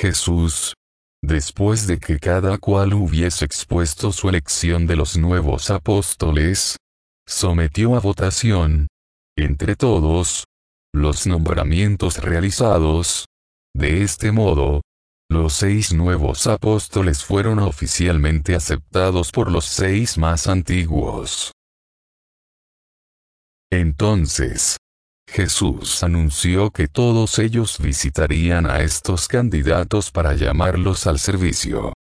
Jesús, después de que cada cual hubiese expuesto su elección de los nuevos apóstoles, sometió a votación, entre todos, los nombramientos realizados. De este modo, los 6 nuevos apóstoles fueron oficialmente aceptados por los 6 más antiguos. Entonces, Jesús anunció que todos ellos visitarían a estos candidatos para llamarlos al servicio.